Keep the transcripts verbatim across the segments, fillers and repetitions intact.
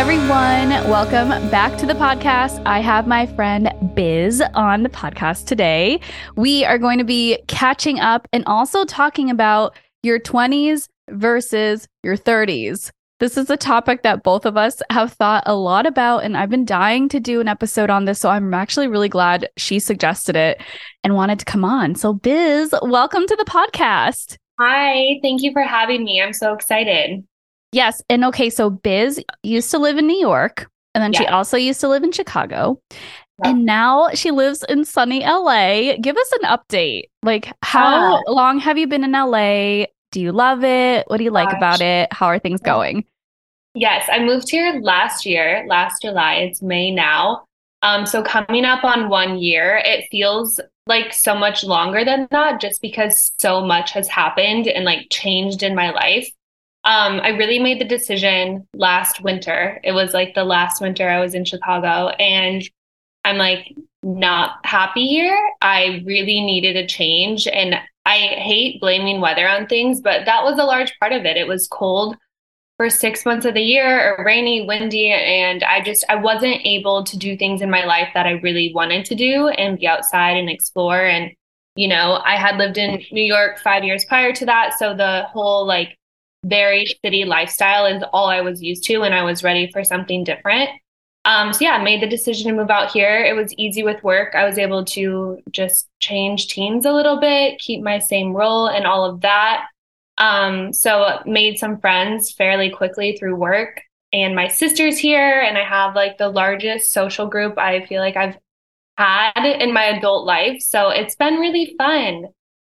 everyone. Welcome back to the podcast. I have my friend Biz on the podcast today. We are going to be catching up and also talking about your twenties versus your thirties. This is a topic that both of us have thought a lot about, and I've been dying to do an episode on this, so I'm actually really glad she suggested it and wanted to come on. So Biz, welcome to the podcast. Hi, thank you for having me. I'm so excited. Yes. And okay, so Biz used to live in New York, and then yeah. she also used to live in Chicago. Yeah. And now she lives in sunny L A. Give us an update. Like, how uh, long have you been in L A? Do you love it? What do you like gosh. about it? How are things going? Yes, I moved here last year, last July. It's May now. Um, so coming up on one year, it feels like so much longer than that just because so much has happened and like changed in my life. Um, I really made the decision last winter. It was like the last winter I was in Chicago, and I'm like not happy here. I really needed a change, and I hate blaming weather on things, but that was a large part of it. It was cold for six months of the year, or rainy, windy, and I just I wasn't able to do things in my life that I really wanted to do and be outside and explore. And you know, I had lived in New York five years prior to that, so the whole like very city lifestyle is all I was used to, and I was ready for something different. Um, so yeah, I made the decision to move out here. It was easy with work. I was able to just change teams a little bit, keep my same role and all of that. Um, so made some friends fairly quickly through work, and my sister's here, and I have like the largest social group I feel like I've had in my adult life. So it's been really fun.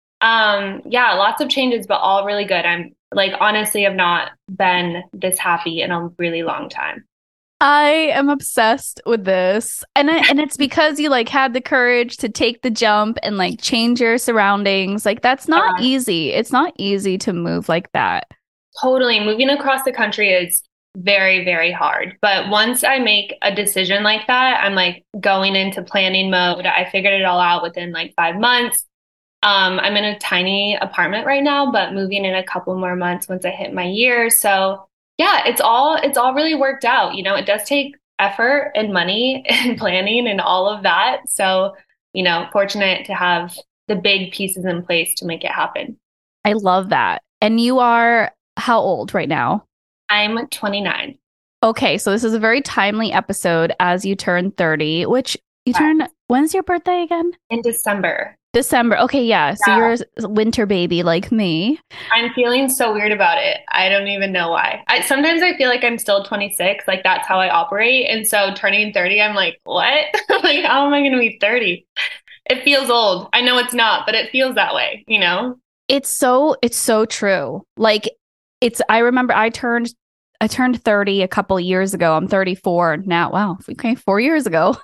Um, yeah, lots of changes, but all really good. I'm like, honestly, I've not been this happy in a really long time. I am obsessed with this. And I, and it's because you like had the courage to take the jump and like change your surroundings. Like that's not yeah. easy. It's not easy to move like that. Totally. Moving across the country is very, very hard. But once I make a decision like that, I'm like going into planning mode. I figured it all out within like five months. Um, I'm in a tiny apartment right now, but moving in a couple more months once I hit my year. So yeah, it's all, it's all really worked out. You know, it does take effort and money and planning and all of that. So, you know, fortunate to have the big pieces in place to make it happen. I love that. And you are how old right now? I'm twenty-nine. Okay. So this is a very timely episode as you turn thirty, which you turn, when's your birthday again? In December. December. Okay, yeah. So yeah. You're a winter baby like me. I'm feeling so weird about it. I don't even know why. I, sometimes I feel like I'm still twenty-six. Like that's how I operate. And so turning thirty, I'm like, what? Like, how am I going to be thirty? It feels old. I know it's not, but it feels that way, you know? It's so, it's so true. Like it's, I remember I turned, I turned thirty a couple years ago. I'm thirty-four now. Wow. Okay. Four years ago,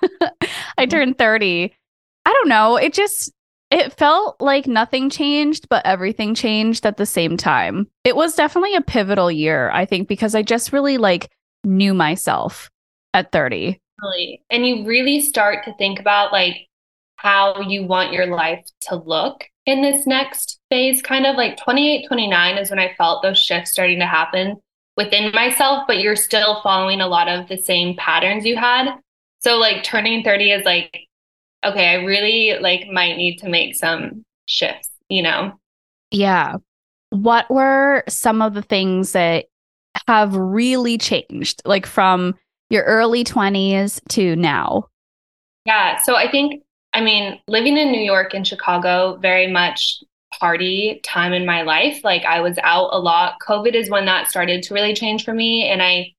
I turned thirty. I don't know. It just, It felt like nothing changed, but everything changed at the same time. It was definitely a pivotal year, I think, because I just really like knew myself at thirty. Really. And you really start to think about like how you want your life to look in this next phase. Kind of like twenty-eight, twenty-nine is when I felt those shifts starting to happen within myself, but you're still following a lot of the same patterns you had. So like turning thirty is like, okay, I really like might need to make some shifts, you know? Yeah. What were some of the things that have really changed, like from your early twenties to now? Yeah. So I think, I mean, living in New York and Chicago, very much party time in my life. Like I was out a lot. COVID is when that started to really change for me. And I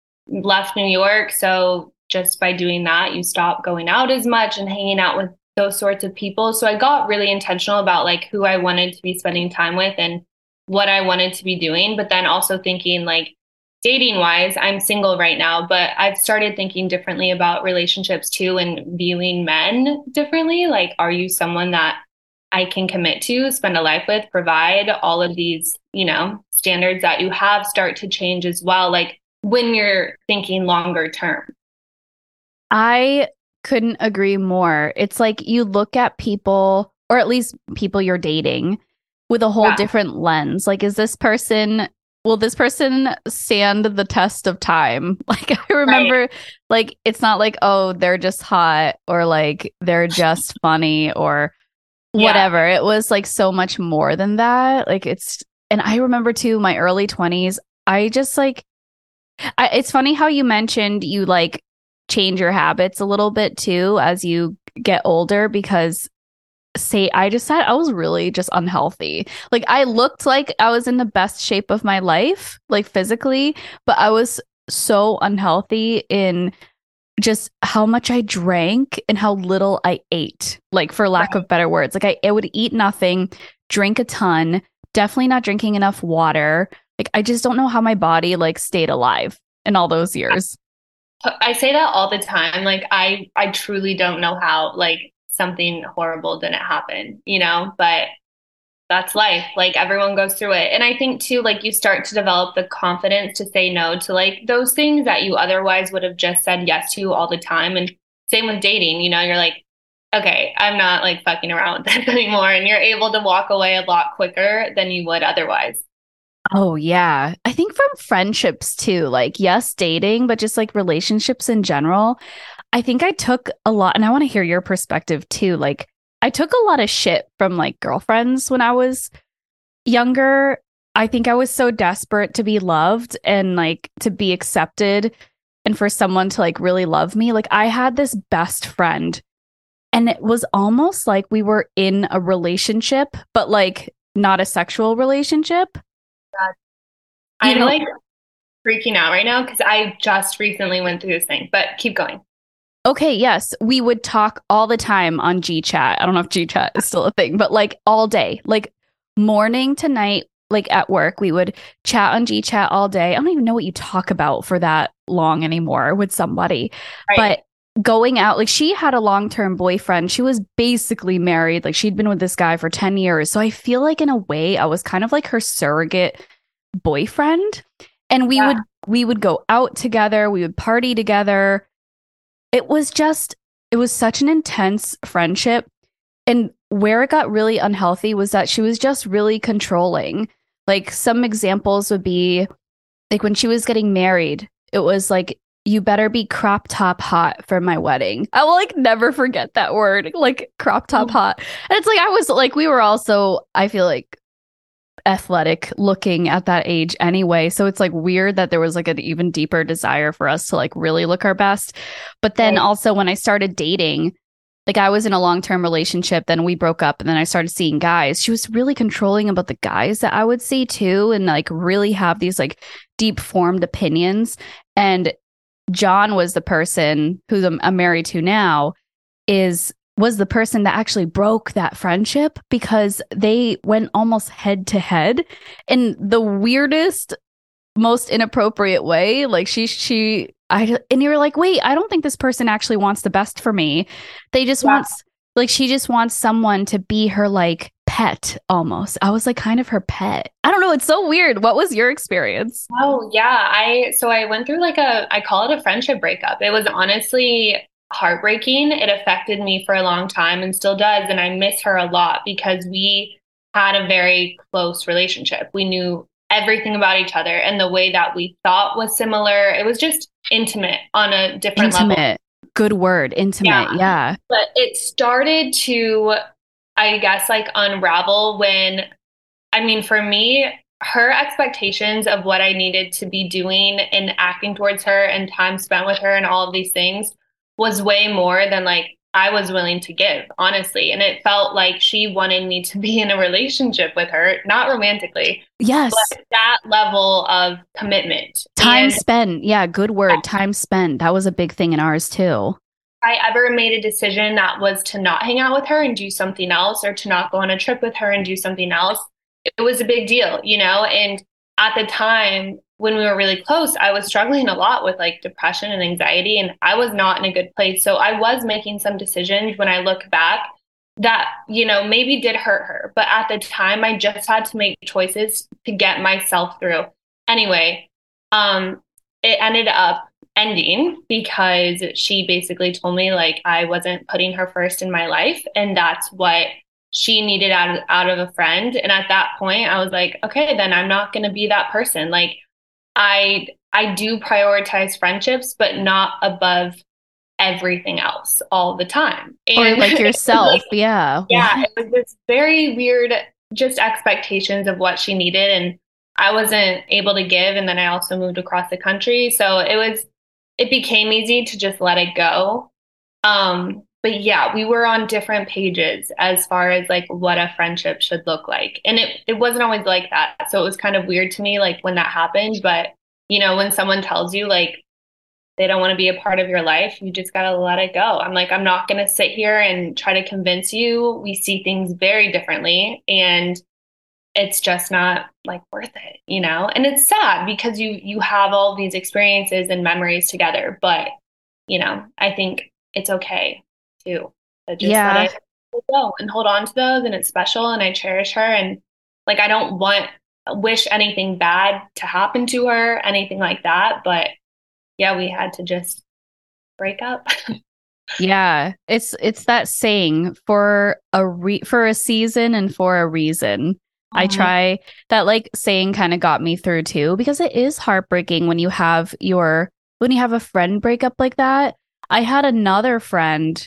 left New York. So just by doing that, you stop going out as much and hanging out with those sorts of people. So I got really intentional about like who I wanted to be spending time with and what I wanted to be doing. But then also thinking like dating wise, I'm single right now, but I've started thinking differently about relationships too and viewing men differently. Like, are you someone that I can commit to, spend a life with, provide? All of these, you know, standards that you have start to change as well. Like when you're thinking longer term. I couldn't agree more. It's like you look at people, or at least people you're dating, with a whole yeah. different lens. Like, is this person will this person stand the test of time? Like, I remember, right. like, it's not like, oh, they're just hot or like they're just funny or whatever. Yeah. It was like so much more than that. Like, it's, and I remember too, my early twenties, I just like, I, it's funny how you mentioned you like change your habits a little bit too as you get older, because say I just said I was really just unhealthy. Like, I looked like I was in the best shape of my life, like physically, but I was so unhealthy in just how much I drank and how little I ate, like, for lack right. of better words. Like, I, I would eat nothing, drink a ton, definitely not drinking enough water. Like, I just don't know how my body like stayed alive in all those years. I say that all the time. Like, I, I truly don't know how, like, something horrible didn't happen, you know, but that's life. Like, everyone goes through it. And I think too, like, you start to develop the confidence to say no to like those things that you otherwise would have just said yes to all the time. And same with dating, you know, you're like, okay, I'm not like fucking around with this anymore. And you're able to walk away a lot quicker than you would otherwise. Oh, yeah. I think from friendships too, like, yes, dating, but just like relationships in general. I think I took a lot, and I want to hear your perspective too. Like, I took a lot of shit from like girlfriends when I was younger. I think I was so desperate to be loved and like to be accepted and for someone to like really love me. Like, I had this best friend and it was almost like we were in a relationship, but like not a sexual relationship. God. I'm know, like freaking out right now because I just recently went through this thing, but keep going. Okay, yes. We would talk all the time on G Chat. I don't know if G Chat is still a thing, but like all day, like morning to night, like at work, we would chat on G Chat all day. I don't even know what you talk about for that long anymore with somebody. Right. But going out, like, she had a long-term boyfriend. She was basically married. Like, she'd been with this guy for ten years. So I feel like in a way I was kind of like her surrogate boyfriend. And we yeah. would we would go out together. We would party together. It was just, it was such an intense friendship. And where it got really unhealthy was that she was just really controlling. Like, some examples would be like when she was getting married, it was like, you better be crop top hot for my wedding. I will like never forget that word, like crop top hot. And it's like, I was like, we were also, I feel like, athletic looking at that age anyway, so it's like weird that there was like an even deeper desire for us to like really look our best. But then also when I started dating, like, I was in a long-term relationship, then we broke up, and then I started seeing guys. She was really controlling about the guys that I would see too, and like really have these like deep formed opinions. And John was the person who I'm married to now, is was the person that actually broke that friendship, because they went almost head to head in the weirdest, most inappropriate way. Like, she, she, I, and you're like, wait, I don't think this person actually wants the best for me. They just yeah. wants, like, she just wants someone to be her like pet almost. I was like kind of her pet. I don't know. It's so weird. What was your experience? Oh yeah. I, so I went through like a, I call it a friendship breakup. It was honestly heartbreaking. It affected me for a long time and still does. And I miss her a lot because we had a very close relationship. We knew everything about each other, and the way that we thought was similar. It was just intimate on a different intimate. level. Good word. Intimate. Yeah. yeah. But it started to, I guess, like unravel when, I mean, for me, her expectations of what I needed to be doing and acting towards her and time spent with her and all of these things was way more than like I was willing to give, honestly. And it felt like she wanted me to be in a relationship with her, not romantically. Yes. But that level of commitment. Time and spent. Yeah, good word. Yeah. Time spent. That was a big thing in ours too. If I ever made a decision that was to not hang out with her and do something else, or to not go on a trip with her and do something else, it was a big deal, you know? And at the time, when we were really close, I was struggling a lot with like depression and anxiety, and I was not in a good place. So I was making some decisions when I look back that, you know, maybe did hurt her. But at the time, I just had to make choices to get myself through. Anyway, um, it ended up ending because she basically told me like I wasn't putting her first in my life. And that's what she needed out of, out of a friend. And at that point, I was like, okay, then I'm not going to be that person. Like I, I do prioritize friendships, but not above everything else all the time. Or And like yourself. like, Yeah. yeah, What? it was this very weird, just expectations of what she needed. And I wasn't able to give. And then I also moved across the country. So it was, it became easy to just let it go. Um, but yeah, we were on different pages as far as like what a friendship should look like. And it, it wasn't always like that. So it was kind of weird to me, like when that happened. But, you know, when someone tells you like they don't want to be a part of your life, you just got to let it go. I'm like, I'm not going to sit here and try to convince you. We see things very differently. And it's just not like worth it, you know? And it's sad because you you have all these experiences and memories together, but you know, I think it's okay to, to just Yeah. let it go and hold on to those, and it's special and I cherish her, and like I don't want wish anything bad to happen to her, anything like that, but yeah, we had to just break up. Yeah. It's it's that saying for a re- for a season and for a reason. I Mhm. try that like saying kind of got me through too, because it is heartbreaking when you have your when you have a friend break up like that. I had another friend,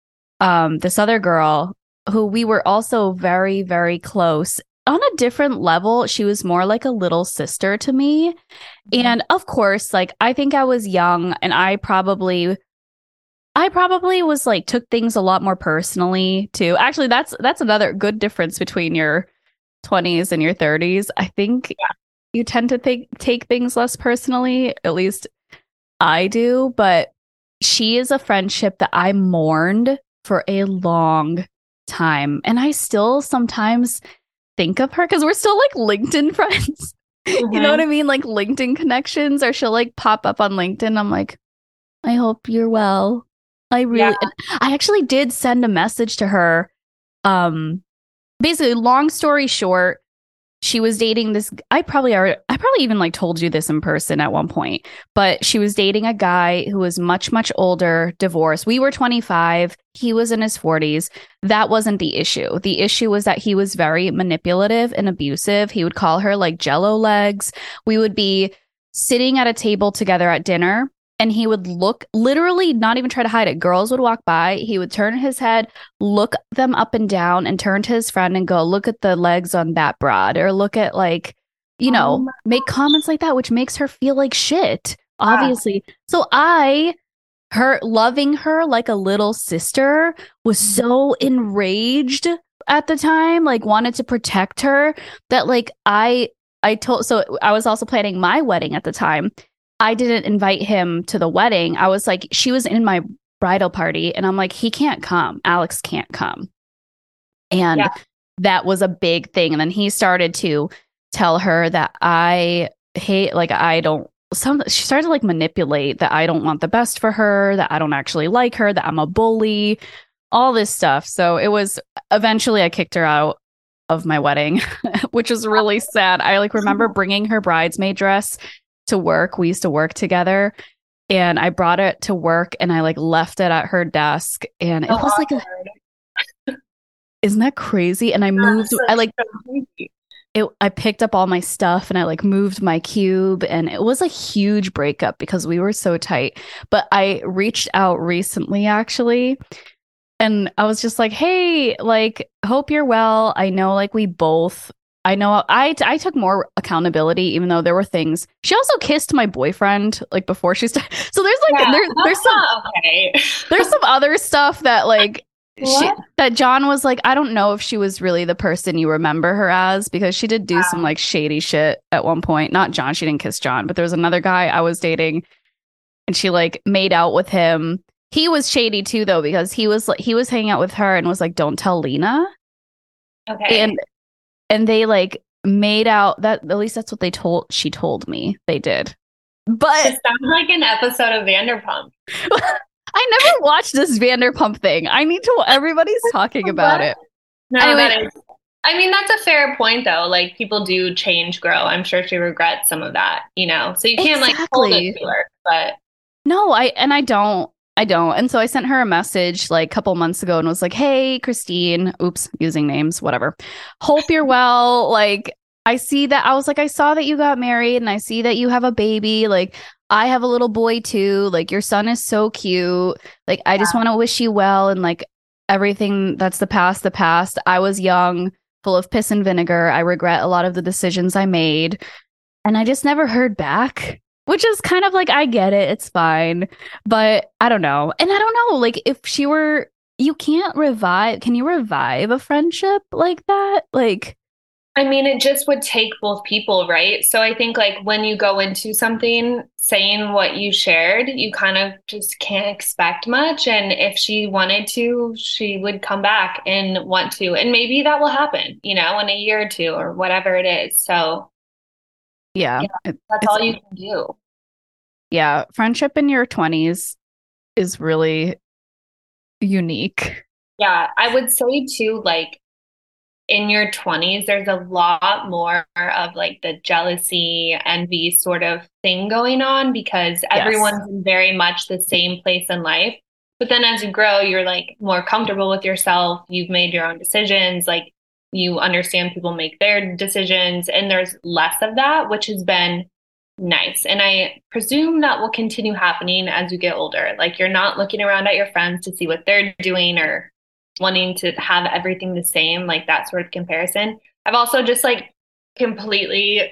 um, this other girl who we were also very, very close on a different level. She was more like a little sister to me. And of course, like I think I was young and I probably I probably was like took things a lot more personally too. Actually, that's that's another good difference between your twenties and your thirties. I think Yeah. you tend to take take things less personally. At least I do, but she is a friendship that I mourned for a long time. And I still sometimes think of her because we're still like LinkedIn friends. You know what Mhm. I mean? Like LinkedIn connections, or she'll like pop up on LinkedIn. I'm like, I hope you're well. I Yeah. really, and I actually did send a message to her. Um, basically, long story short, she was dating this. I probably are. I probably even like told you this in person at one point, but she was dating a guy who was much, much older, divorced. We were twenty-five. He was in his forties. That wasn't the issue. The issue was that he was very manipulative and abusive. He would call her like jello legs. We would be sitting at a table together at dinner, and he would look, literally not even try to hide it. Girls would walk by. He would turn his head, look them up and down, and turn to his friend and go, look at the legs on that broad, or look at like, you Oh know, my make comments like that, which makes her feel like shit, God. obviously. So I, her loving her like a little sister, was so enraged at the time, like wanted to protect her, that like I I told, so I was also planning my wedding at the time. I didn't invite him to the wedding. I was like, she was in my bridal party, and I'm like, he can't come. Alex can't come. And Yeah. that was a big thing. And then he started to tell her that I hate, like, I don't, some, she started to like manipulate that I don't want the best for her, that I don't actually like her, that I'm a bully, all this stuff. So it was, eventually I kicked her out of my wedding, which was really sad. I like remember bringing her bridesmaid dress to work. We used to work together, and I brought it to work and I like left it at her desk, and it So was like a, awkward. isn't that crazy? And I moved, That's I like like so crazy. it, I picked up all my stuff and I like moved my cube, and it was a huge breakup because we were so tight. But I reached out recently actually, and I was just like, "Hey, like hope you're well. I know like we both I know I I took more accountability even though there were things. She also kissed my boyfriend like before she started. So there's like Yeah, there there's that's some not okay. there's some other stuff that like she What? that John was like, I don't know if she was really the person you remember her as, because she did do some Wow. like shady shit at one point. Not John, she didn't kiss John, but there was another guy I was dating, and she like made out with him. He was shady too though, because he was like he was hanging out with her and was like, don't tell Lena. And Okay. and they like made out, that at least that's what they told she told me they did. But This sounds like an episode of Vanderpump. I never watched this Vanderpump thing. I need to, everybody's talking about What? it. No, Anyway, that is. I mean, that's a fair point, though. Like, people do change, grow. I'm sure she regrets some of that, you know? So you can't, like, hold it exactly. to her. But No, I and I don't. I don't. And so I sent her a message like a couple months ago and was like, hey, Christine, oops, using names, whatever. Hope you're well. Like, I see that. I was like, I saw that you got married and I see that you have a baby. Like, I have a little boy too. Like, your son is so cute. Like, I just want to wish you well. And like everything that's the past, the past. I was young, full of piss and vinegar. I regret a lot of the decisions I made. And I just never heard back, which is kind of like, I get it. It's fine. But I don't know. And I don't know, like, if she were, you can't revive. Can you revive a friendship like that? Like, I mean, it just would take both people, right? So I think like when you go into something saying what you shared, you kind of just can't expect much. And if she wanted to, she would come back and want to. And maybe that will happen, you know, in a year or two or whatever it is. So yeah, yeah, it, that's all you can do. Yeah, friendship in your twenties is really unique. Yeah, I would say too, like, in your twenties, there's a lot more of like the jealousy, envy sort of thing going on because everyone's Yes. in very much the same place in life. But then as you grow, you're like more comfortable with yourself. You've made your own decisions. Like you understand people make their decisions, and there's less of that, which has been nice. And I presume that will continue happening as you get older. Like you're not looking around at your friends to see what they're doing or wanting to have everything the same, like that sort of comparison. I've also just like completely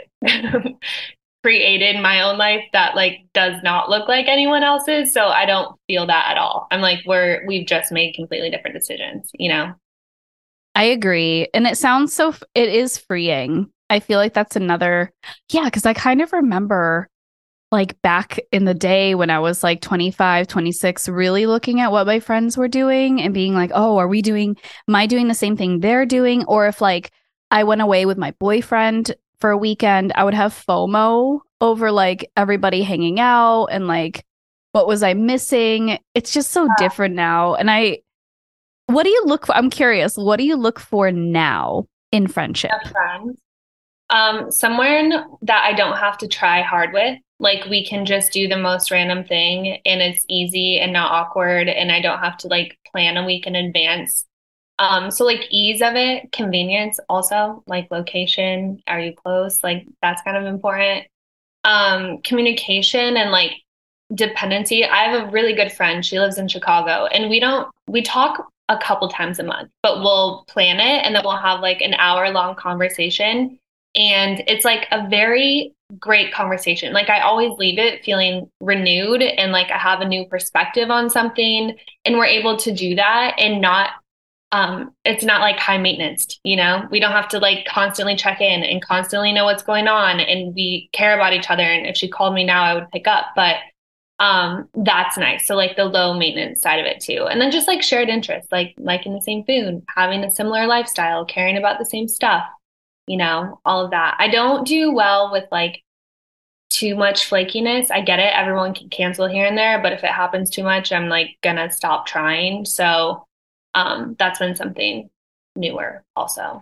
created my own life that like does not look like anyone else's. So I don't feel that at all. I'm like, we're, we've just made completely different decisions, you know? I agree. And it sounds so, f- it is freeing. I feel like that's another, yeah, because I kind of remember like back in the day when I was like twenty-five, twenty-six, really looking at what my friends were doing and being like, oh, are we doing, am I doing the same thing they're doing? Or if like I went away with my boyfriend for a weekend, I would have FOMO over like everybody hanging out and like, what was I missing? It's just so different now. And I, what do you look for? I'm curious, what do you look for now in friendship? Friends. Um, someone that I don't have to try hard with. Like we can just do the most random thing and it's easy and not awkward and I don't have to like plan a week in advance. Um, so like ease of it, convenience also, like location, are you close? Like that's kind of important. Um, communication and like dependency. I have a really good friend. She lives in Chicago and we don't, we talk a couple times a month, but we'll plan it and then we'll have like an hour long conversation. And it's like a very great conversation. Like I always leave it feeling renewed and like I have a new perspective on something. And we're able to do that and not, um, it's not like high maintenance, you know, we don't have to like constantly check in and constantly know what's going on. And we care about each other. And if she called me now, I would pick up. But um, that's nice. So like the low maintenance side of it too. And then just like shared interests, like liking the same food, having a similar lifestyle, caring about the same stuff, you know, all of that. I don't do well with like too much flakiness. I get it. Everyone can cancel here and there, but if it happens too much, I'm like gonna stop trying. So um, that's been something newer also.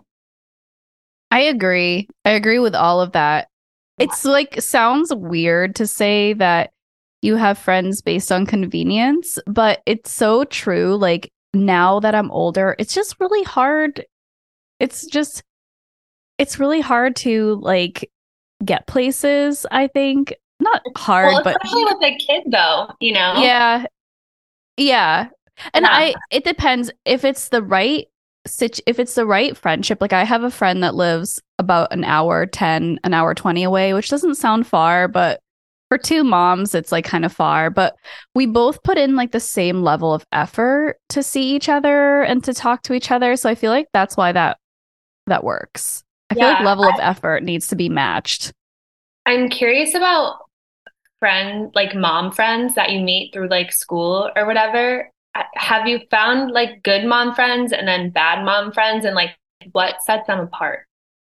I agree. I agree with all of that. It's like sounds weird to say that you have friends based on convenience, but it's so true. Like now that I'm older, it's just really hard. It's just, it's really hard to like get places, I think. Not hard, Well, but especially with a kid though, you know? yeah. Yeah. And Yeah. I, it depends if it's the right situ- if it's the right friendship. Like I have a friend that lives about an hour ten, an hour twenty away, which doesn't sound far, but for two moms, it's like kind of far. But we both put in like the same level of effort to see each other and to talk to each other. So I feel like that's why that that works. I feel like Yeah, level of I, effort needs to be matched. I'm curious about friend, like mom friends that you meet through like school or whatever. Uh, Have you found like good mom friends and then bad mom friends and like what sets them apart?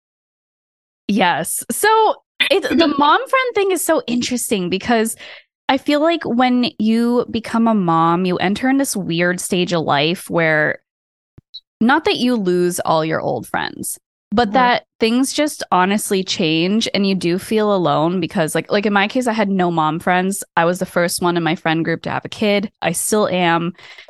Yes. So it, the mom friend thing is so interesting because I feel like when you become a mom, you enter in this weird stage of life where not that you lose all your old friends, but Mhm. that things just honestly change and you do feel alone because like like in my case I had no mom friends. I was the first one in my friend group to have a kid. I still am.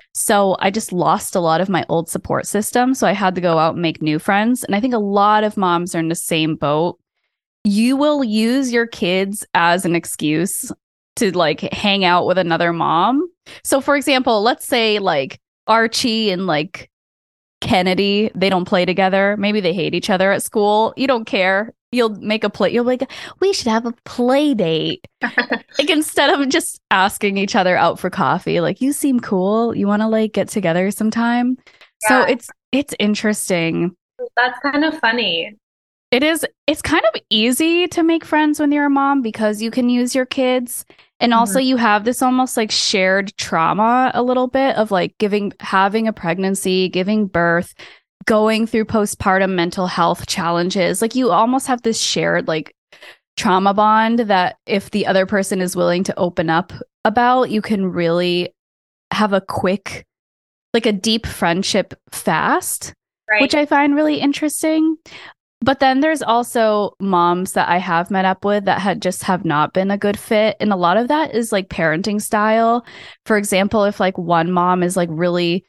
So I just lost a lot of my old support system. So I had to go out and make new friends. And I think a lot of moms are in the same boat. You will use your kids as an excuse to like hang out with another mom. So for example, let's say like Archie and like Kennedy, they don't play together. Maybe they hate each other at school. You don't care. You'll make a play. You'll be like, we should have a play date. Like instead of just asking each other out for coffee, like you seem cool. You want to like get together sometime. So Yeah, it's it's interesting. that's kind of funny. It is it's kind of easy to make friends when you're a mom because you can use your kids. And also Mhm. you have this almost like shared trauma a little bit of like giving having a pregnancy, giving birth, going through postpartum mental health challenges. Like you almost have this shared like trauma bond that if the other person is willing to open up about, you can really have a quick, like a deep friendship fast, which Right. I find really interesting. But then there's also moms that I have met up with that had just have not been a good fit. And a lot of that is like parenting style. For example, if like one mom is like really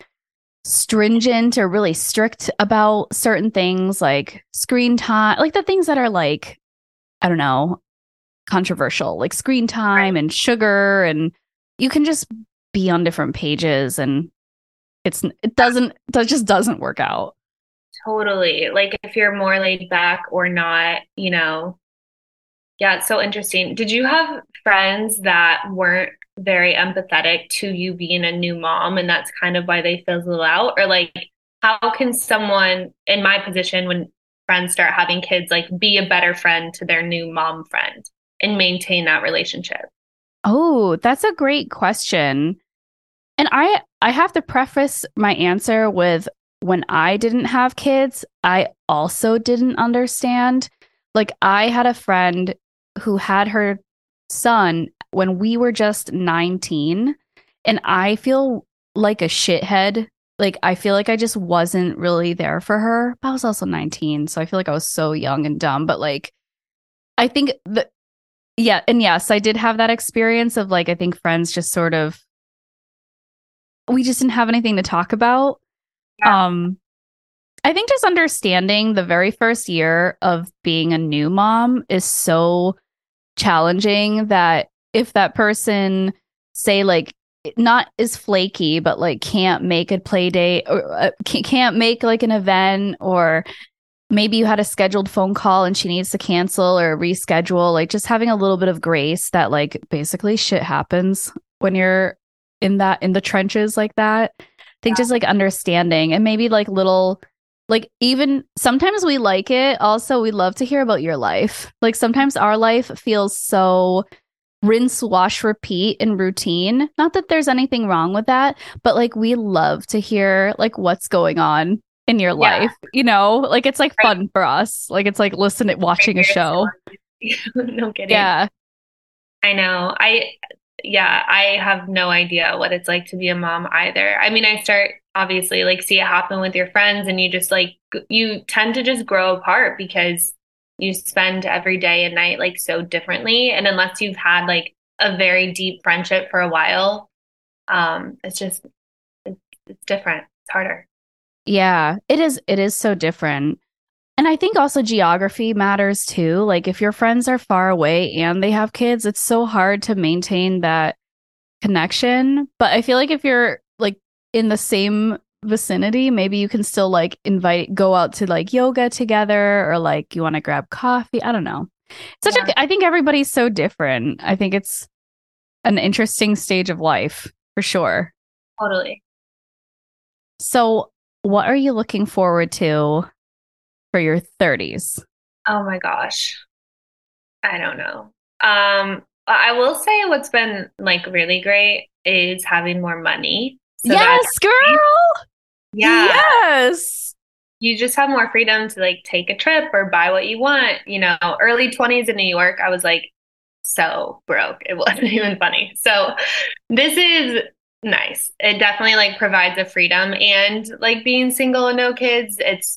stringent or really strict about certain things like screen time, like the things that are like, I don't know, controversial, like screen time Right. and sugar, and you can just be on different pages and it's it doesn't that just doesn't work out. Totally. Like if you're more laid back or not, you know, yeah, it's so interesting. Did you have friends that weren't very empathetic to you being a new mom and that's kind of why they fizzle out? Or like, how can someone in my position when friends start having kids, like be a better friend to their new mom friend and maintain that relationship? Oh, that's a great question. And I I have to preface my answer with when I didn't have kids, I also didn't understand. Like I had a friend who had her son when we were just nineteen, and I feel like a shithead. Like I feel like I just wasn't really there for her. But I was also nineteen, so I feel like I was so young and dumb, but like I think the yeah, and yes, I did have that experience of like I think friends just sort of we just didn't have anything to talk about. Yeah. Um, I think just understanding the very first year of being a new mom is so challenging that if that person, say, like, not is flaky, but like can't make a play date or uh, can't make like an event, or maybe you had a scheduled phone call and she needs to cancel or reschedule, like just having a little bit of grace that like basically shit happens when you're in that in the trenches like that. I think just like understanding and maybe like little like even sometimes we like it. Also, we love to hear about your life. Like sometimes our life feels so rinse, wash, repeat and routine. Not that there's anything wrong with that, but like we love to hear like what's going on in your Yeah. life, you know? Like it's like Right. fun for us. Like it's like listening, watching a show. No kidding. Yeah. I know. I, yeah, I have no idea what it's like to be a mom either. I mean, I start obviously like see it happen with your friends and you just like, g- you tend to just grow apart because you spend every day and night like so differently. And unless you've had like a very deep friendship for a while, um, it's just, it's, it's different. It's harder. Yeah. It is it is so different. And I think also geography matters too. Like if your friends are far away and they have kids, it's so hard to maintain that connection. But I feel like if you're like in the same vicinity, maybe you can still like invite, go out to like yoga together or like you want to grab coffee. I don't know. Such Yeah, a, I think everybody's so different. I think it's an interesting stage of life for sure. totally. So, what are you looking forward to for your thirties? Oh my gosh. I don't know. Um, I will say what's been like really great is having more money. So that's Yes, girl. yeah, Yes. you just have more freedom to like take a trip or buy what you want. You know, early twenties in New York, I was like so broke. It wasn't even funny. So this is nice. It definitely like provides a freedom and like being single and no kids, it's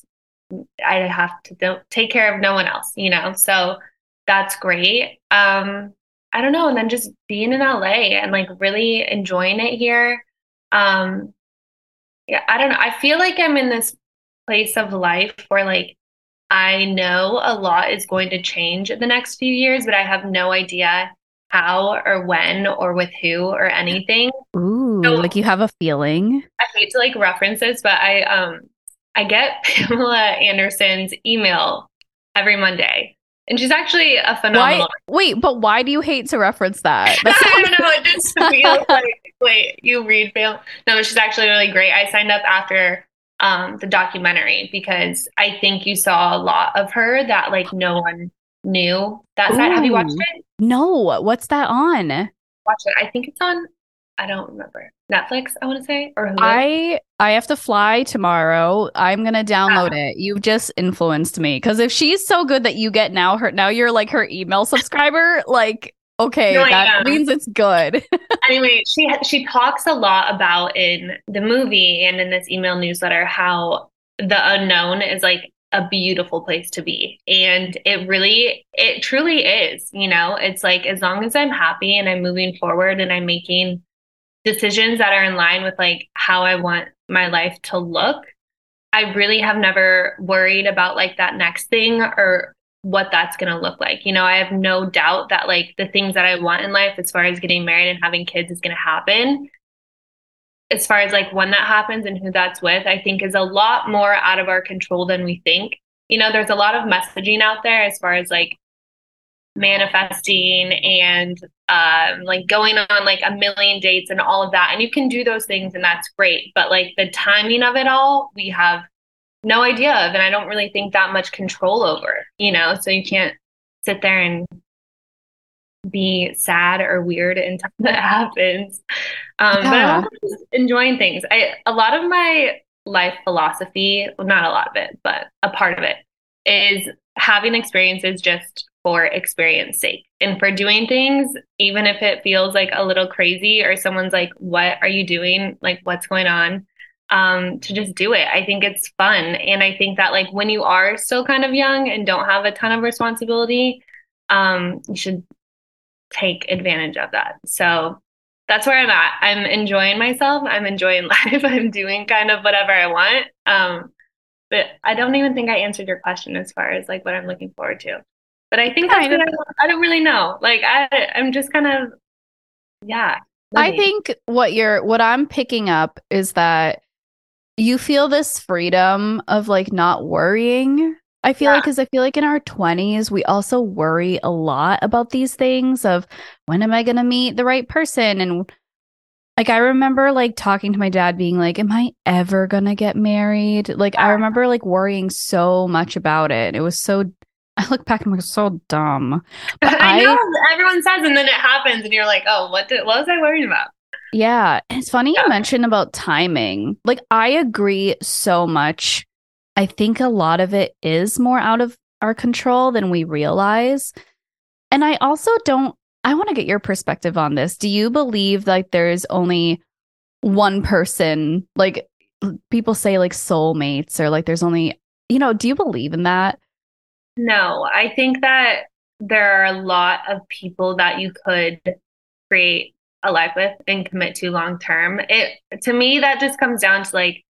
I have to do- take care of no one else, you know? So that's great. Um, I don't know. And then just being in L A and like really enjoying it here. Um, yeah, I don't know. I feel like I'm in this place of life where like I know a lot is going to change in the next few years, but I have no idea how or when or with who or anything. Ooh, So like you have a feeling. I hate to like reference this, but I um I get Pamela Anderson's email every Monday. And she's actually a Why? phenomenal. Wait, but why do you hate to reference that? That's I don't know. It just feels like, wait, you read Pam? No, she's actually really great. I signed up after um the documentary because I think you saw a lot of her that like no one knew that side. Have you watched Ooh. it? No, what's that on? Watch it. I think it's on, I don't remember. Netflix, I want to say, or Hulu. I I have to fly tomorrow. I'm gonna download Ah, it. You've just influenced me because if she's so good that you get now her now you're like her email subscriber, like no, okay, I that am. means it's good. Anyway, she she talks a lot about in the movie and in this email newsletter how the unknown is like a beautiful place to be. And it really, it truly is, you know, it's like as long as I'm happy and I'm moving forward and I'm making decisions that are in line with like how I want my life to look, I really have never worried about like that next thing or what that's going to look like. You know, I have no doubt that like the things that I want in life, as far as getting married and having kids, is going to happen. As far as like when that happens and who that's with, I think is a lot more out of our control than we think. You know, there's a lot of messaging out there as far as like manifesting and um, like going on like a million dates and all of that. And you can do those things and that's great. But like the timing of it all, we have no idea of. And I don't really think that much control over, you know, so you can't sit there and be sad or weird until that happens. Um, but I'm Yeah. also just enjoying things. I, a lot of my life philosophy, well, not a lot of it, but a part of it is having experiences just for experience sake and for doing things, even if it feels like a little crazy or someone's like, what are you doing? Like, what's going on? Um, to just do it. I think it's fun. And I think that like when you are still kind of young and don't have a ton of responsibility, um, you should take advantage of that. So that's where I'm at. I'm enjoying myself. I'm enjoying life. I'm doing kind of whatever I want. Um, but I don't even think I answered your question as far as like what I'm looking forward to. But I think that's Kind what of. I, I don't really know. Like I, I'm just kind of, yeah, I living. think what you're what I'm picking up is that you feel this freedom of like not worrying. I feel like Yeah. because I feel like in our twenties, we also worry a lot about these things of when am I going to meet the right person? And like, I remember like talking to my dad being like, am I ever going to get married? Like, I remember like worrying so much about it. It was so, I look back and I'm like, so dumb. But I I, know everyone says, and then it happens, and you're like, oh, what did, what was I worried about? yeah, it's funny you Yeah. mentioned about timing. Like, I agree so much. I think a lot of it is more out of our control than we realize. And I also don't, I want to get your perspective on this. Do you believe like there's only one person, like people say like soulmates or like there's only, you know, do you believe in that? No, I think that there are a lot of people that you could create a life with and commit to long term. It to me that just comes down to like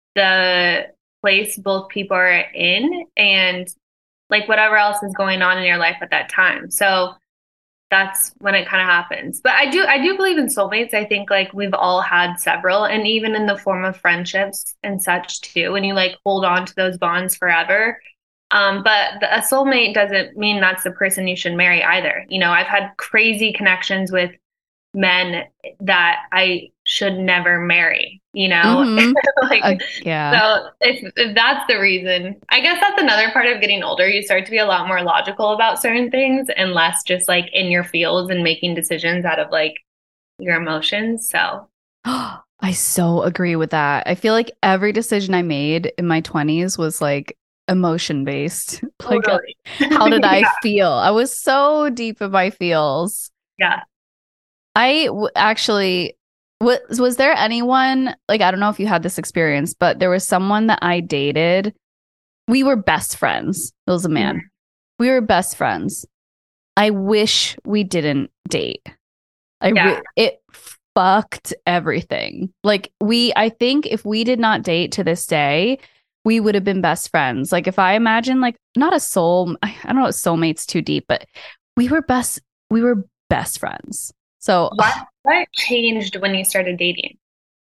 the place both people are in and like whatever else is going on in your life at that time. So that's when it kind of happens. But I do I do believe in soulmates. I think like we've all had several and even in the form of friendships and such too. And you like hold on to those bonds forever. Um, but the, a soulmate doesn't mean that's the person you should marry either. You know, I've had crazy connections with men that I should never marry, you know? Mm-hmm. Like, Uh, yeah. so if, if that's the reason, I guess that's another part of getting older. You start to be a lot more logical about certain things and less just like in your feels and making decisions out of like your emotions. So, I so agree with that. I feel like every decision I made in my twenties was like emotion based. Like, uh, totally. how did I Yeah. feel? I was so deep in my feels. Yeah. I w- actually was was there anyone like I don't know if you had this experience, but there was someone that I dated we were best friends. It was a man. Mm-hmm. We were best friends. I wish we didn't date. I yeah. re- it fucked everything. Like we, I think if we did not date to this day, we would have been best friends. Like if I imagine like not a soul, I don't know, soulmate's too deep, but we were best, we were best friends. So what, what changed when you started dating?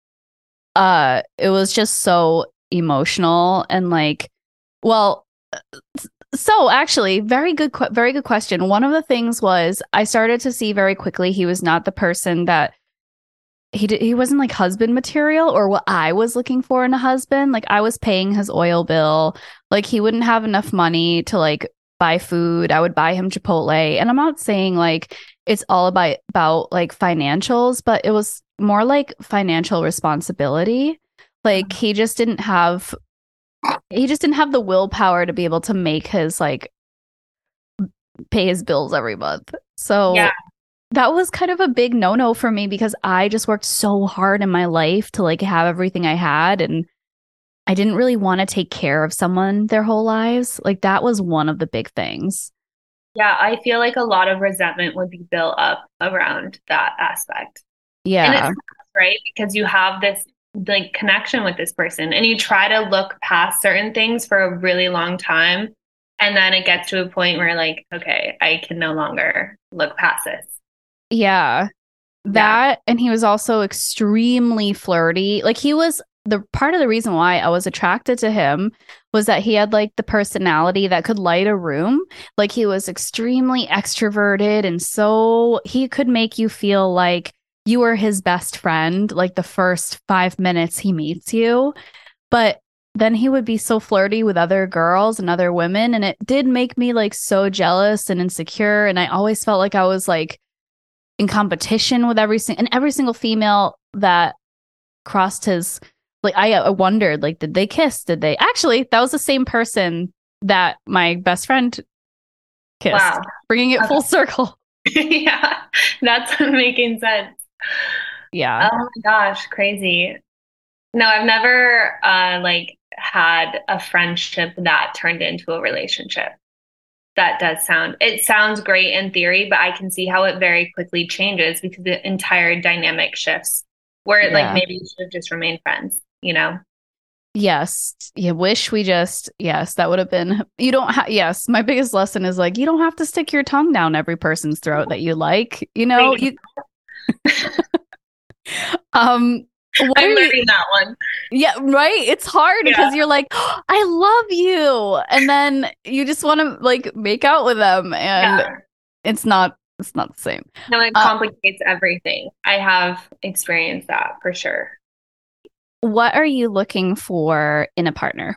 Uh, it was just so emotional and like, well, so actually, very good, very good question. One of the things was I started to see very quickly he was not the person that he did. He wasn't like husband material or what I was looking for in a husband. Like I was paying his oil bill. Like he wouldn't have enough money to like buy food. I would buy him Chipotle. And I'm not saying like it's all about about like financials, but it was more like financial responsibility. Like he just didn't have he just didn't have the willpower to be able to make his like pay his bills every month. So yeah. That was kind of a big no-no for me because I just worked so hard in my life to like have everything I had, and I didn't really want to take care of someone their whole lives. Like that was one of the big things. Yeah, I feel like a lot of resentment would be built up around that aspect. Yeah. And it's right because you have this like connection with this person and you try to look past certain things for a really long time. And then it gets to a point where like, okay, I can no longer look past this. Yeah. That, yeah. And he was also extremely flirty. Like he was the part of the reason why I was attracted to him was that he had like the personality that could light a room. Like he was extremely extroverted. And so he could make you feel like you were his best friend, like the first five minutes he meets you. But then he would be so flirty with other girls and other women. And it did make me like so jealous and insecure. And I always felt like I was like in competition with every single, and every single female that crossed his, like, I, I wondered, like, did they kiss? Did they? Actually, that was the same person that my best friend kissed. Wow. Bringing it okay. full circle. Yeah, that's making sense. Yeah. Oh my gosh, crazy. No, I've never uh like had a friendship that turned into a relationship. That does sound, it sounds great in theory, but I can see how it very quickly changes because the entire dynamic shifts where yeah. like maybe you should have just remained friends, you know? Yes. You wish we just, yes, that would have been, you don't have, yes. My biggest lesson is like, you don't have to stick your tongue down every person's throat that you like, you know, you, um, what I'm learning you, that one. Yeah, right. It's hard yeah. because you're like, oh, I love you. And then you just want to like make out with them. And yeah. it's not, it's not the same. No, it complicates uh, everything. I have experienced that for sure. What are you looking for in a partner?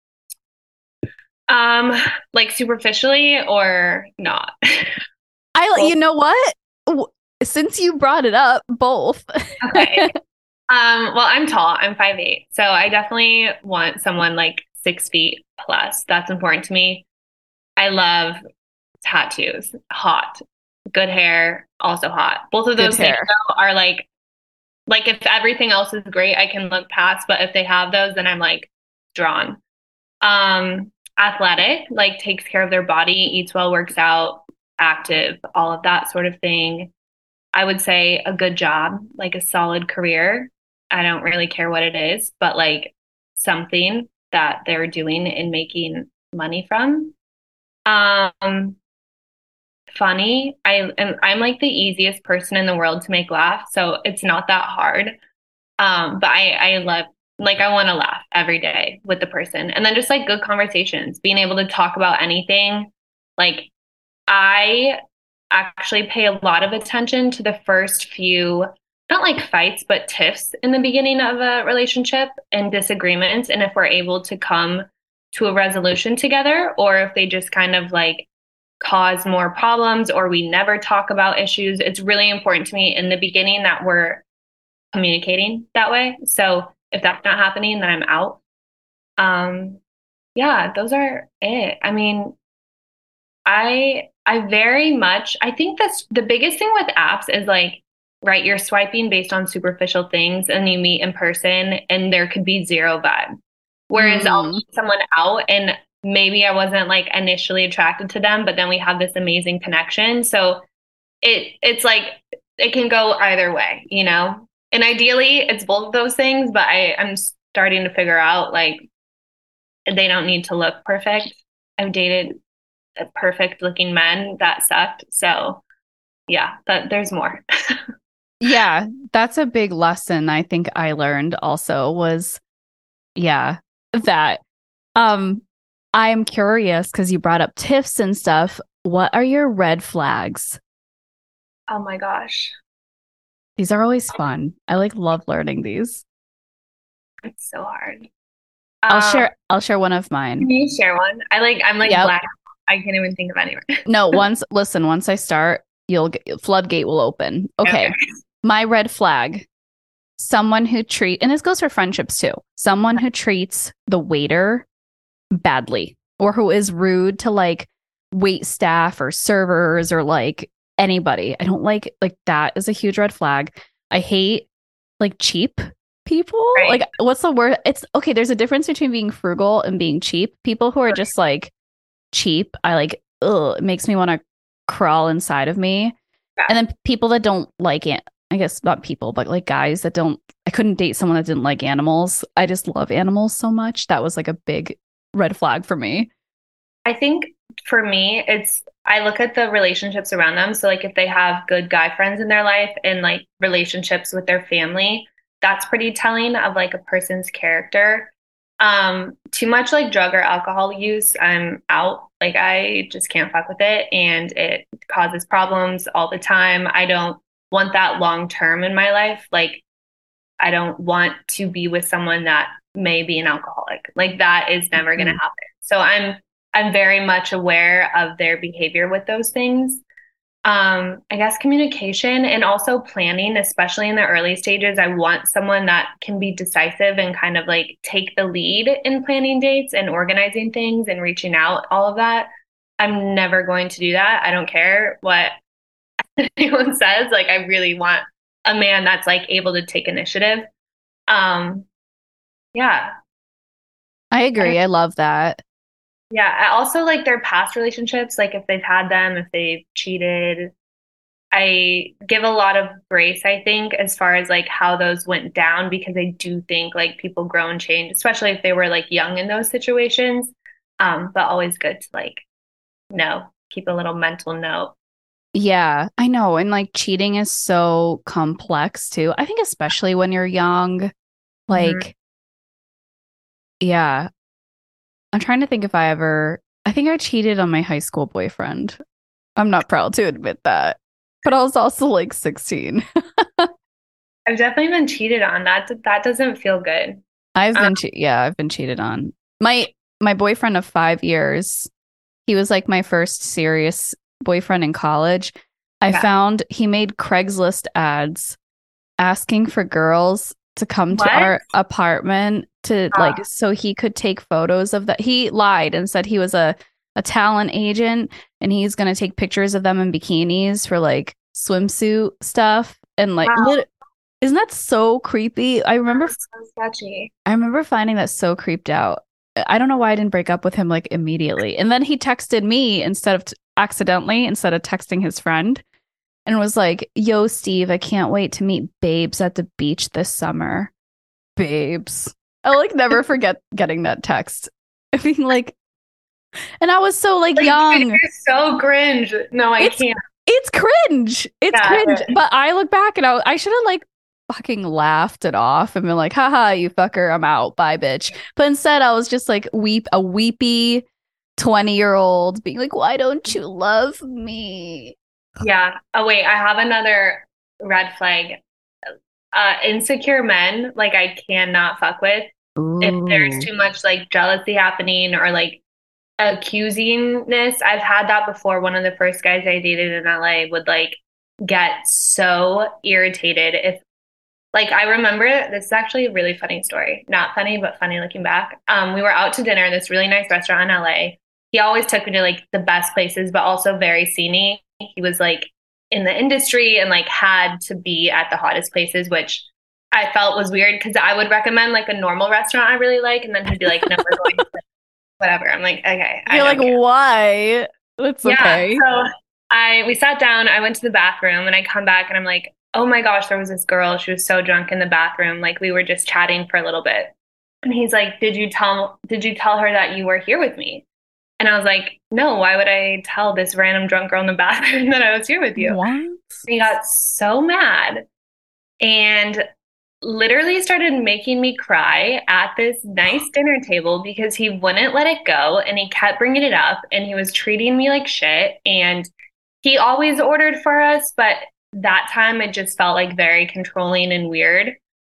Um, like superficially or not? I, well, you know what? Since you brought it up, both. Okay. Um, well, I'm tall. I'm five eight. So I definitely want someone like six feet plus. That's important to me. I love tattoos. Hot. Good hair. Also hot. Both of those things though, are like, like if everything else is great, I can look past. But if they have those, then I'm like drawn. Um, athletic, like takes care of their body, eats well, works out, active, all of that sort of thing. I would say a good job, like a solid career. I don't really care what it is, but like something that they're doing and making money from. Um, funny. I am, I'm like the easiest person in the world to make laugh. So it's not that hard. Um, but I, I love, like, I want to laugh every day with the person. And then just like good conversations, being able to talk about anything. Like I actually pay a lot of attention to the first few, not like fights, but tiffs in the beginning of a relationship and disagreements. And if we're able to come to a resolution together, or if they just kind of like cause more problems or we never talk about issues, it's really important to me in the beginning that we're communicating that way. So if that's not happening, then I'm out. Um, yeah, those are it. I mean, I I very much, I think that's the biggest thing with apps is like, right, you're swiping based on superficial things and you meet in person and there could be zero vibe. Whereas mm. I'll meet someone out and maybe I wasn't like initially attracted to them, but then we have this amazing connection. So it it's like it can go either way, you know? And ideally it's both of those things, but I, I'm starting to figure out like they don't need to look perfect. I've dated perfect looking men that sucked. So yeah, but there's more. Yeah, that's a big lesson I think I learned also was, yeah, that. Um, I'm curious because you brought up tiffs and stuff. What are your red flags? Oh my gosh. These are always fun. I like love learning these. It's so hard. I'll Um, share I'll share one of mine. can you share one? I like I'm like Yep. black. I can't even think of anyone. No, once listen, once I start, you'll get floodgate will open. Okay. Okay. My red flag. Someone who treat and this goes for friendships too. Someone who treats the waiter badly or who is rude to like wait staff or servers or like anybody. I don't like like that is a huge red flag. I hate like cheap people. Right. Like what's the word? It's okay, there's a difference between being frugal and being cheap. People who are just like cheap, I like ugh, it makes me want to crawl inside of me. Yeah. And then people that don't like it, I guess not people, but like guys that don't I couldn't date someone that didn't like animals. I just love animals so much. That was like a big red flag for me. I think for me, it's I look at the relationships around them. So like if they have good guy friends in their life and like relationships with their family, that's pretty telling of like a person's character. Um, too much like drug or alcohol use, I'm out. Like I just can't fuck with it and it causes problems all the time. I don't want that long term in my life. Like I don't want to be with someone that may be an alcoholic. Like that is never going to Mhm. happen. So I'm I'm very much aware of their behavior with those things. Um, I guess communication and also planning, especially in the early stages. I want someone that can be decisive and kind of like take the lead in planning dates and organizing things and reaching out, all of that. I'm never going to do that. I don't care what anyone says. Like I really want a man that's like able to take initiative. Um, yeah. I agree. I love that. Yeah. I also like their past relationships, like if they've had them, if they've cheated. I give a lot of grace, I think, as far as like how those went down, because I do think like people grow and change, especially if they were like young in those situations. Um, but always good to like know, keep a little mental note. Yeah, I know. And like cheating is so complex too. I think especially when you're young, Mhm. like, yeah, I'm trying to think if I ever, I think I cheated on my high school boyfriend. I'm not proud to admit that, but I was also like sixteen. I've definitely been cheated on. That that doesn't feel good. I've Um, been, che- yeah, I've been cheated on. My, my boyfriend of five years, he was like my first serious boyfriend in college. I yeah. found he made Craigslist ads asking for girls to come to What? our apartment to Uh, like so he could take photos of that. He lied and said he was a a talent agent and he's going to take pictures of them in bikinis for like swimsuit stuff and like wow, lit- isn't that so creepy? I remember that's so sketchy. I remember finding that so creeped out. I don't know why I didn't break up with him like immediately. And then he texted me instead of t- accidentally instead of texting his friend and was like, "Yo, Steve, I can't wait to meet babes at the beach this summer." Babes. I'll like never forget getting that text. I mean, like, and I was so like Like, dude, young. you're so cringe. No, I It's can't. it's cringe. It's Yeah. cringe. But I look back and I I should have like fucking laughed it off and been like, haha, you fucker, I'm out. Bye, bitch. But instead I was just like weep a weepy twenty year old being like, why don't you love me? Yeah. Oh, wait, I have another red flag. Uh, insecure men, like I cannot fuck with. If there's Ooh. too much like jealousy happening or like accusingness, I've had that before. One of the first guys I dated in L A would like get so irritated if like I remember this is actually a really funny story. Not funny, but funny looking back. Um, we were out to dinner in this really nice restaurant in L A. He always took me to like the best places, but also very sceney. He was like in the industry and like had to be at the hottest places, which I felt was weird because I would recommend like a normal restaurant I really like, and then he'd be like, "No, we're going to whatever. I'm like, okay, I You're like, don't care. why? It's Yeah. okay. So I we sat down, I went to the bathroom and I come back and I'm like, oh my gosh, there was this girl. She was so drunk in the bathroom. Like we were just chatting for a little bit. And he's like, Did you tell did you tell her that you were here with me? And I was like, no, why would I tell this random drunk girl in the bathroom that I was here with you? And What? he got so mad and literally started making me cry at this nice dinner table because he wouldn't let it go and he kept bringing it up and he was treating me like shit. And he always ordered for us, but that time it just felt like very controlling and weird.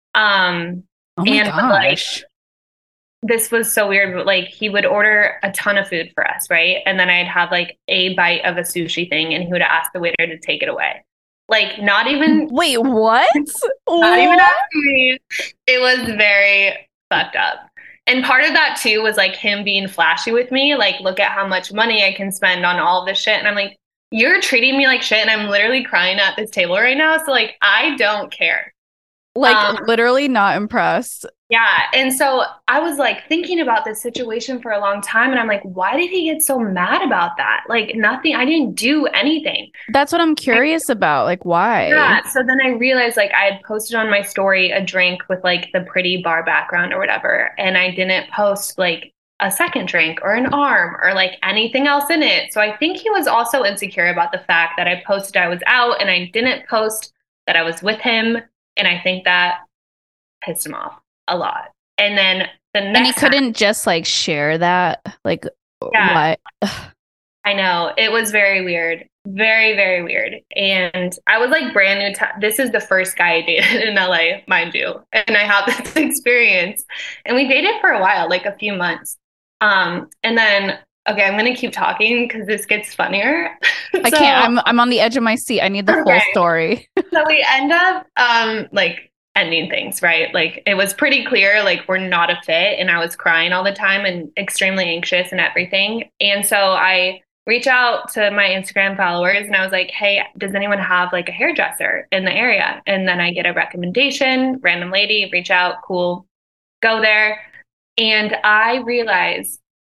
Um, Oh my and but, like, gosh. this was so weird, but like he would order a ton of food for us, right? And then I'd have like a bite of a sushi thing and he would ask the waiter to take it away. Like not even Wait, what? not even What? asking me. It was very fucked up. And part of that too was like him being flashy with me, like look at how much money I can spend on all this shit. And I'm like, you're treating me like shit and I'm literally crying at this table right now. So like I don't care. Like Um, literally not impressed. Yeah. And so I was like thinking about this situation for a long time. And I'm like, why did he get so mad about that? Like, nothing, I didn't do anything. That's what I'm curious about. Like, why? Yeah. So then I realized like I had posted on my story a drink with like the pretty bar background or whatever. And I didn't post like a second drink or an arm or like anything else in it. So I think he was also insecure about the fact that I posted I was out and I didn't post that I was with him. And I think that pissed him off a lot. And then the next And he couldn't time, just like share that. Like, yeah, what? I know it was very weird, very, very weird. And I was like brand new. To, this is the first guy I dated in L A, mind you. And I had this experience and we dated for a while, like a few months. Um, and then, okay, I'm going to keep talking because this gets funnier. I So, can't. I'm I'm on the edge of my seat. I need the full okay. story. So we end up, um, like ending things, right? Like it was pretty clear, like we're not a fit. And I was crying all the time and extremely anxious and everything. And so I reach out to my Instagram followers and I was like, hey, does anyone have like a hairdresser in the area? And then I get a recommendation, random lady, reach out, cool, go there. And I realized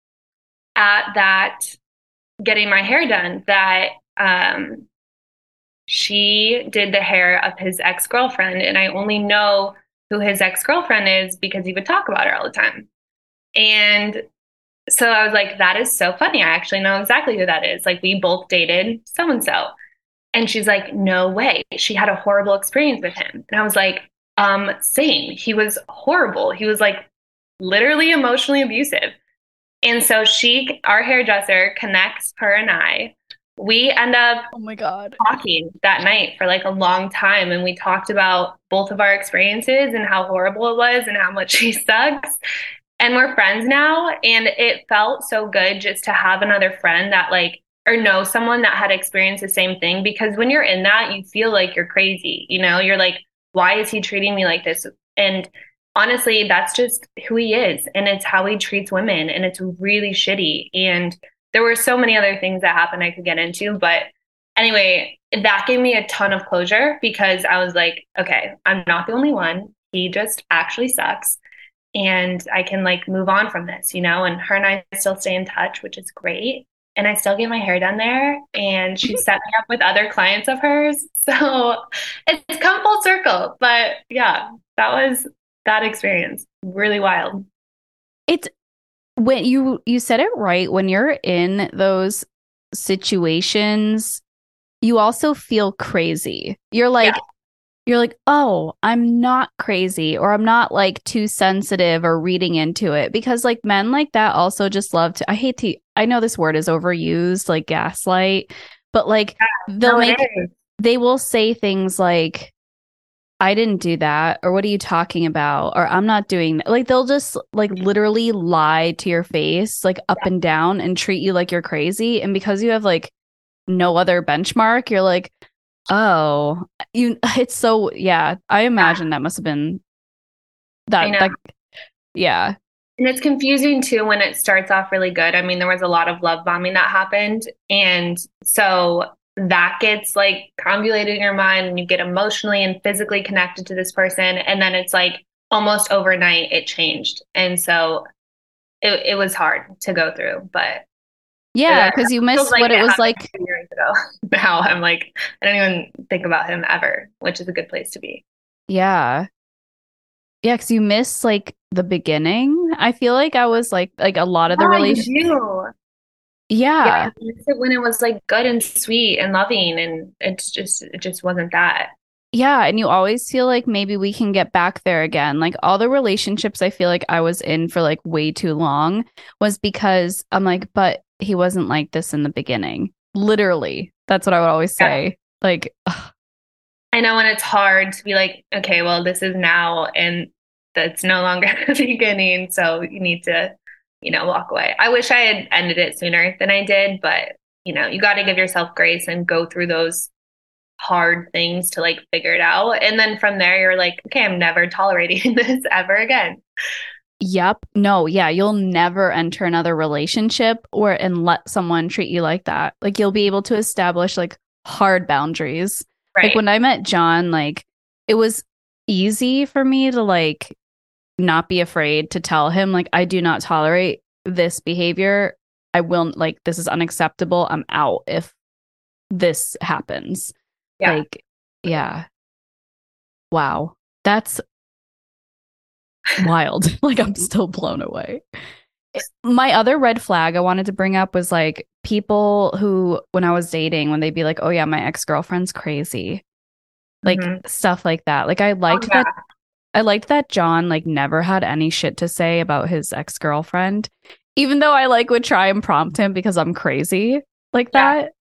at that getting my hair done that um she did the hair of his ex-girlfriend and I only know who his ex-girlfriend is because he would talk about her all the time. And so I was like, that is so funny. I actually know exactly who that is. Like we both dated so and so. And she's like, no way. She had a horrible experience with him. And I was like, um, same. He was horrible. He was like literally emotionally abusive. And so she, our hairdresser, connects her and I. We end up Oh my God. talking that night for like a long time. And we talked about both of our experiences and how horrible it was and how much she sucks. And we're friends now. And it felt so good just to have another friend that like, or know someone that had experienced the same thing. Because when you're in that, you feel like you're crazy. You know, you're like, why is he treating me like this? And honestly, that's just who he is. And it's how he treats women. And it's really shitty. And there were so many other things that happened I could get into. But anyway, that gave me a ton of closure because I was like, okay, I'm not the only one. He just actually sucks. And I can like move on from this, you know? And her and I still stay in touch, which is great. And I still get my hair done there. And she set me up with other clients of hers. So it's come full circle. But yeah, that was that experience. Really wild. It's when you you said it right. When you're in those situations, you also feel crazy. You're like, Yeah. you're like, oh, I'm not crazy, or I'm not like too sensitive or reading into it, because like men like that also just love to, I hate to, I know this word is overused, like gaslight, but like they'll No, it make, is. they will say things like, I didn't do that, or what are you talking about, or I'm not doing, like they'll just like literally lie to your face, like up and down, and treat you like you're crazy. And because you have like no other benchmark, you're like, oh, you, it's so, yeah, I imagine that must have been I that, know. that, yeah. And it's confusing too when it starts off really good. I mean, there was a lot of love bombing that happened. And so that gets like convoluted in your mind and you get emotionally and physically connected to this person. And then it's like almost overnight it changed. And so it, it was hard to go through, but Yeah, it because you feels miss like what it it was happened like. two years ago. Now I'm like, I don't even think about him ever, which is a good place to be. Yeah. Yeah, because you miss like the beginning. I feel like I was like like a lot of the Yeah, you relation. do. Yeah, I Yeah. missed it when it was like good and sweet and loving, and it's just it just wasn't that. Yeah, and you always feel like maybe we can get back there again. Like all the relationships I feel like I was in for like way too long was because I'm like, but he wasn't like this in the beginning. Literally. That's what I would always Yeah. say. Like, ugh, I know when it's hard to be like, okay, well, this is now, and that's no longer the beginning, so you need to, you know, walk away. I wish I had ended it sooner than I did, but you know, you got to give yourself grace and go through those hard things to like figure it out. And then from there, you're like, okay, I'm never tolerating this ever again. yep. No, yeah, you'll never enter another relationship or and let someone treat you like that. Like you'll be able to establish like hard boundaries. Like Right. when I met John, like it was easy for me to like not be afraid to tell him like I do not tolerate this behavior. I will like this is unacceptable. I'm out if this happens. Yeah. Like, yeah. Wow. That's wild. Like I'm still blown away. My other red flag I wanted to bring up was like people who when I was dating when they'd be like, "Oh yeah, my ex-girlfriend's crazy." Like Hmm. stuff like that. Like I Oh, liked yeah. that I liked that John like never had any shit to say about his ex-girlfriend, even though I like would try and prompt him because I'm crazy like Yeah. that.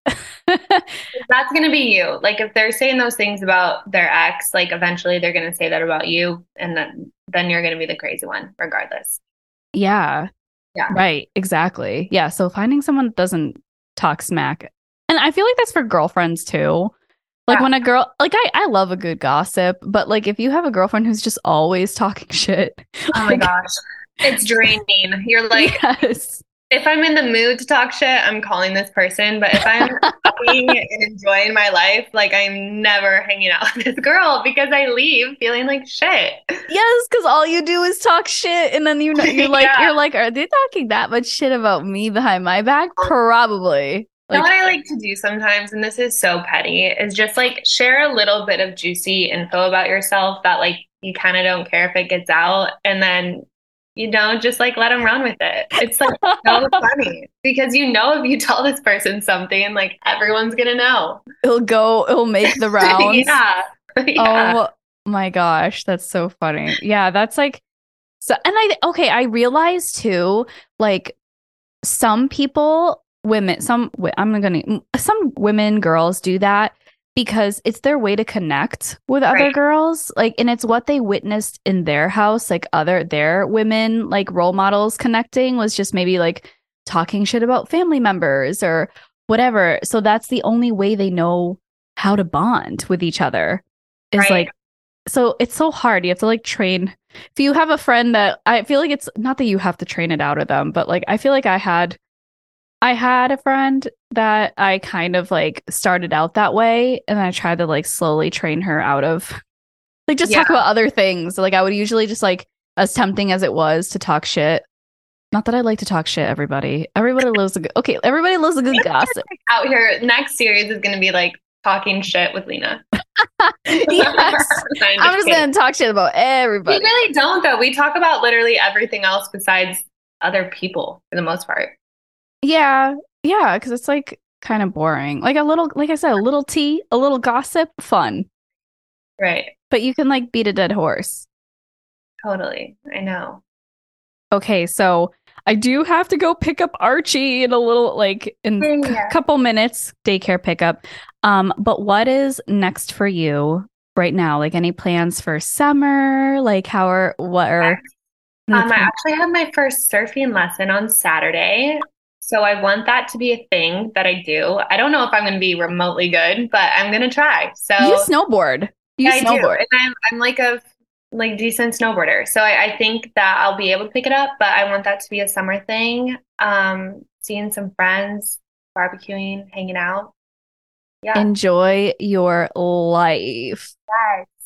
That's going to be you. Like if they're saying those things about their ex, like eventually they're going to say that about you. And then, then you're going to be the crazy one regardless. Yeah, Yeah. right, exactly. Yeah, so finding someone that doesn't talk smack. And I feel like that's for girlfriends too. Like Yeah. when a girl like I I love a good gossip, but like if you have a girlfriend who's just always talking shit, Oh my like gosh. It's draining. You're like, yes. if I'm in the mood to talk shit, I'm calling this person. But if I'm happy and enjoying my life, like I'm never hanging out with this girl because I leave feeling like shit. Yes, because all you do is talk shit, and then you know you're like Yeah. you're like, are they talking that much shit about me behind my back? Probably. You know what Like, I like to do sometimes, and this is so petty, is just like share a little bit of juicy info about yourself that like you kind of don't care if it gets out, and then you know just like let them run with it. It's like so funny because you know if you tell this person something, like everyone's gonna know. it'll go, it'll make the rounds. Yeah, yeah, Oh my gosh, that's so funny. Yeah, that's like so. And I okay, I realize too, like some people, women, some wi- I'm gonna some women, girls do that because it's their way to connect with other right, girls, like, and it's what they witnessed in their house, like other their women, like role models connecting was just maybe like talking shit about family members or whatever. So that's the only way they know how to bond with each other is right. like so it's so hard. You have to like train. If you have a friend that I feel like it's not that you have to train it out of them, but like I feel like I had I had a friend that I kind of like started out that way and I tried to like slowly train her out of like just Yeah, talk about other things. Like I would usually just like as tempting as it was to talk shit. Not that I like to talk shit, everybody. Everybody loves a good okay, everybody loves a good gossip. out here. Next series is gonna be like talking shit with Lena. Yes. I'm I'm just just kidding. gonna talk shit about We everybody. really don't, though. We talk about literally everything else besides other people for the most part. Yeah, yeah, because it's like kind of boring. Like a little, like I said, a little tea, a little gossip, fun. Right. But you can like beat a dead horse. Totally. I know. Okay, so I do have to go pick up Archie in a little, like in Yeah, a yeah. couple minutes, daycare pickup. Um, but what is next for you right now? Like any plans for summer? Like how are what are the Um, I plan- actually have my first surfing lesson on Saturday. So I want that to be a thing that I do. I don't know if I'm going to be remotely good, but I'm going to try. you So snowboard? You yeah, I do. snowboard. And I'm I'm like a like decent snowboarder. So I, I think that I'll be able to pick it up, but I want that to be a summer thing. Um, seeing some friends, barbecuing, hanging out. Yeah. Enjoy your life. Yes.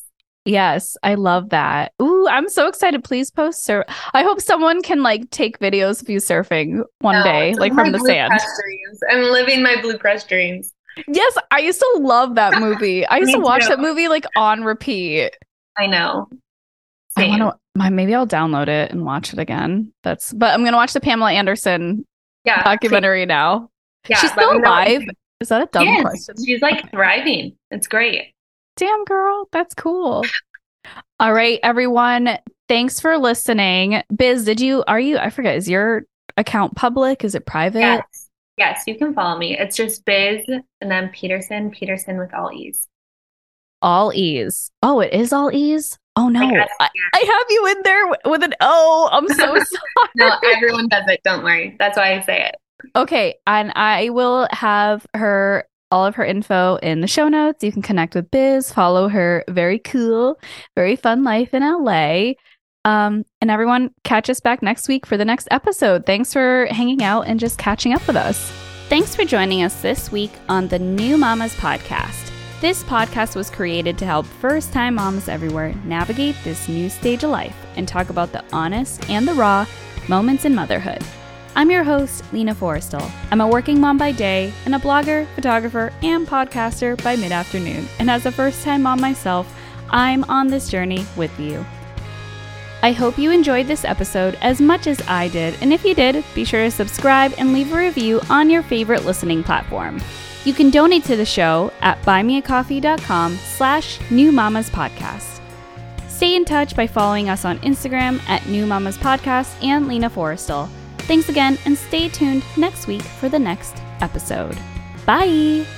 Yes, I love that. Ooh, I'm so excited. Please post surf. I hope someone can like take videos of you surfing one No, day, it's like my from the Blue sand. Crest dreams. I'm living my Blue Crest dreams. Yes, I used to love that movie. I used Me to watch too. that movie like on repeat. I know. I Same. want to. Maybe I'll download it and watch it again. That's. But I'm gonna watch the Pamela Anderson Yeah, documentary same. now. Yeah, She's let still me know what you alive. think. Is that a dumb Yes, question? she's like thriving. It's great. Damn, girl, that's cool. All right, everyone. Thanks for listening. Biz, did you? Are you? I forget. Is your account public? Is it private? Yes. Yes, you can follow me. It's just Biz and then Peterson, Peterson with all E's. All E's. Oh, it is all E's? Oh, no. Like, I, I have you in there w- with an O. I'm so sorry. No, everyone does it. Don't worry. That's why I say it. Okay. And I will have her, all of her info in the show notes. You can connect with Biz, follow her very cool, very fun life in L A. Um, and everyone, catch us back next week for the next episode. Thanks for hanging out and just catching up with us. Thanks for joining us this week on the New Mamas Podcast. This podcast was created to help first-time moms everywhere navigate this new stage of life and talk about the honest and the raw moments in motherhood. I'm your host, Lena Forrestal. I'm a working mom by day and a blogger, photographer, and podcaster by mid-afternoon. And as a first-time mom myself, I'm on this journey with you. I hope you enjoyed this episode as much as I did, and if you did, be sure to subscribe and leave a review on your favorite listening platform. You can donate to the show at buymeacoffee.com slash New Mamas Podcast. Stay in touch by following us on Instagram at New Mamas Podcast and Lena Forrestal. Thanks again, and stay tuned next week for the next episode. Bye!